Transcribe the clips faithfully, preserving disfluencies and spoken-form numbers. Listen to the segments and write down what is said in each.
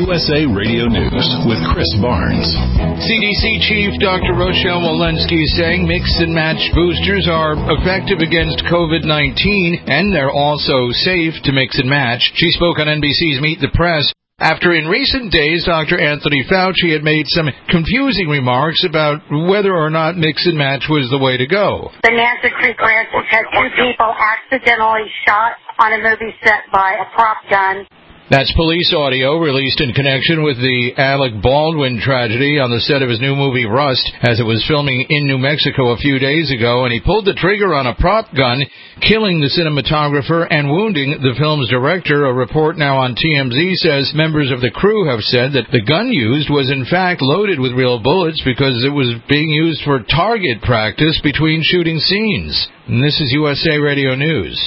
U S A Radio News with Chris Barnes. C D C Chief Doctor Rochelle Walensky is saying mix and match boosters are effective against COVID nineteen, and they're also safe to mix and match. She spoke on N B C's Meet the Press after in recent days Doctor Anthony Fauci had made some confusing remarks about whether or not mix and match was the way to go. The Nancy Creek Ranch had two people accidentally shot on a movie set by a prop gun. That's police audio released in connection with the Alec Baldwin tragedy on the set of his new movie Rust, as it was filming in New Mexico a few days ago, and he pulled the trigger on a prop gun, killing the cinematographer and wounding the film's director. A report now on T M Z says members of the crew have said that the gun used was in fact loaded with real bullets because it was being used for target practice between shooting scenes. And this is U S A Radio News.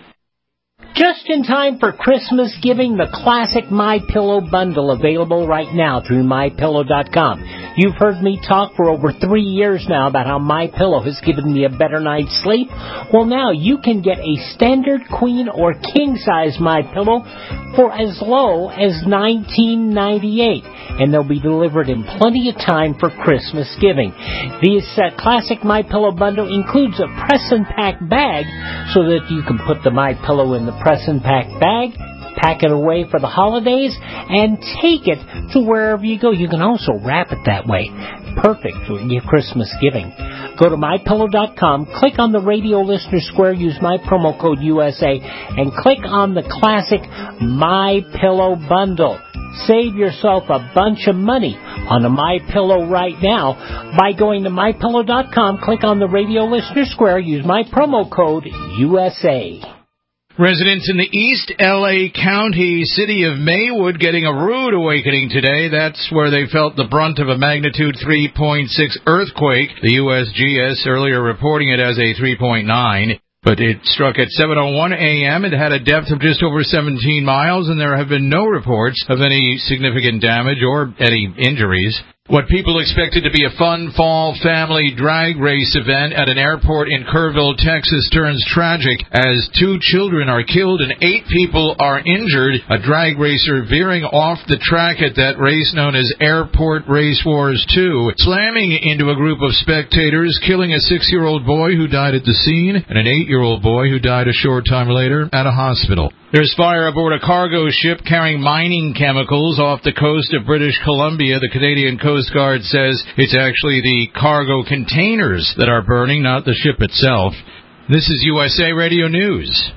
Just in time for Christmas giving, the classic MyPillow bundle available right now through my pillow dot com. You've heard me talk for over three years now about how MyPillow has given me a better night's sleep. Well, now you can get a standard queen or king-size MyPillow for as low as nineteen ninety-eight dollars, and they'll be delivered in plenty of time for Christmas giving. This uh, classic MyPillow bundle includes a press and pack bag so that you can put the MyPillow in the press and pack bag, pack it away for the holidays, and take it to wherever you go. You can also wrap it that way. Perfect for your Christmas giving. Go to my pillow dot com, click on the radio listener square, use my promo code U S A, and click on the classic MyPillow bundle. Save yourself a bunch of money on a MyPillow right now by going to my pillow dot com, click on the radio listener square, use my promo code U S A. Residents in the East L A County city of Maywood getting a rude awakening today. That's where they felt the brunt of a magnitude three point six earthquake. The U S G S earlier reporting it as a three point nine. But it struck at seven oh one a.m. It had a depth of just over seventeen miles, and there have been no reports of any significant damage or any injuries. What people expected to be a fun fall family drag race event at an airport in Kerrville, Texas turns tragic as two children are killed and eight people are injured. A drag racer veering off the track at that race known as Airport Race Wars two, slamming into a group of spectators, killing a six-year-old boy who died at the scene and an eight-year-old boy who died a short time later at a hospital. There's fire aboard a cargo ship carrying mining chemicals off the coast of British Columbia. The Canadian Coast Guard says it's actually the cargo containers that are burning, not the ship itself. This is U S A Radio News.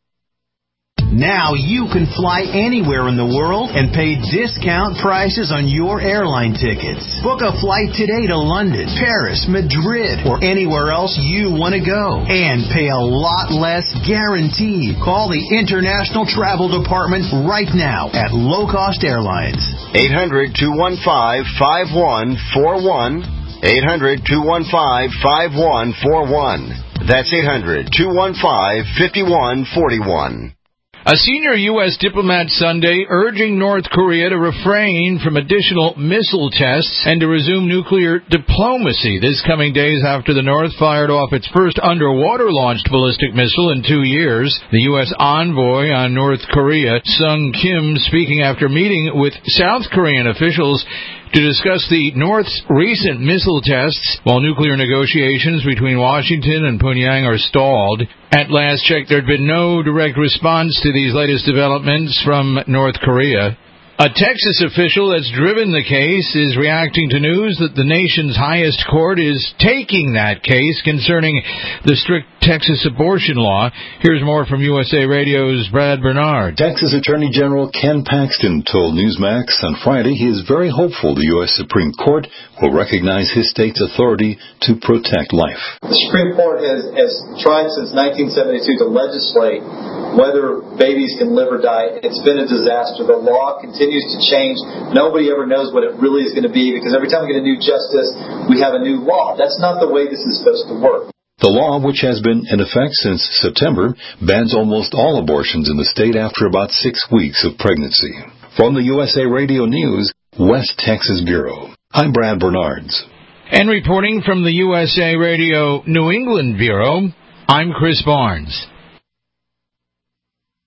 Now you can fly anywhere in the world and pay discount prices on your airline tickets. Book a flight today to London, Paris, Madrid, or anywhere else you want to go. And pay a lot less guaranteed. Call the International Travel Department right now at Low Cost Airlines. eight hundred, two one five, five one four one. eight hundred, two one five, five one four one. That's eight hundred, two one five, five one four one. A senior U S diplomat Sunday urging North Korea to refrain from additional missile tests and to resume nuclear diplomacy this coming days after the North fired off its first underwater-launched ballistic missile in two years. The U S envoy on North Korea, Sung Kim, speaking after meeting with South Korean officials to discuss the North's recent missile tests while nuclear negotiations between Washington and Pyongyang are stalled. At last check, there had been no direct response to these latest developments from North Korea. A Texas official that's driven the case is reacting to news that the nation's highest court is taking that case concerning the strict Texas abortion law. Here's more from U S A Radio's Brad Bernard. Texas Attorney General Ken Paxton told Newsmax on Friday he is very hopeful the U S Supreme Court will recognize his state's authority to protect life. The Supreme Court has, has tried since nineteen seventy-two to legislate whether babies can live or die. It's been a disaster. The law continues to change. Nobody ever knows what it really is going to be because every time we get a new justice, we have a new law. That's not the way this is supposed to work. The law, which has been in effect since September, bans almost all abortions in the state after about six weeks of pregnancy. From the U S A Radio News, West Texas Bureau, I'm Brad Bernards. And reporting from the U S A Radio New England Bureau, I'm Chris Barnes.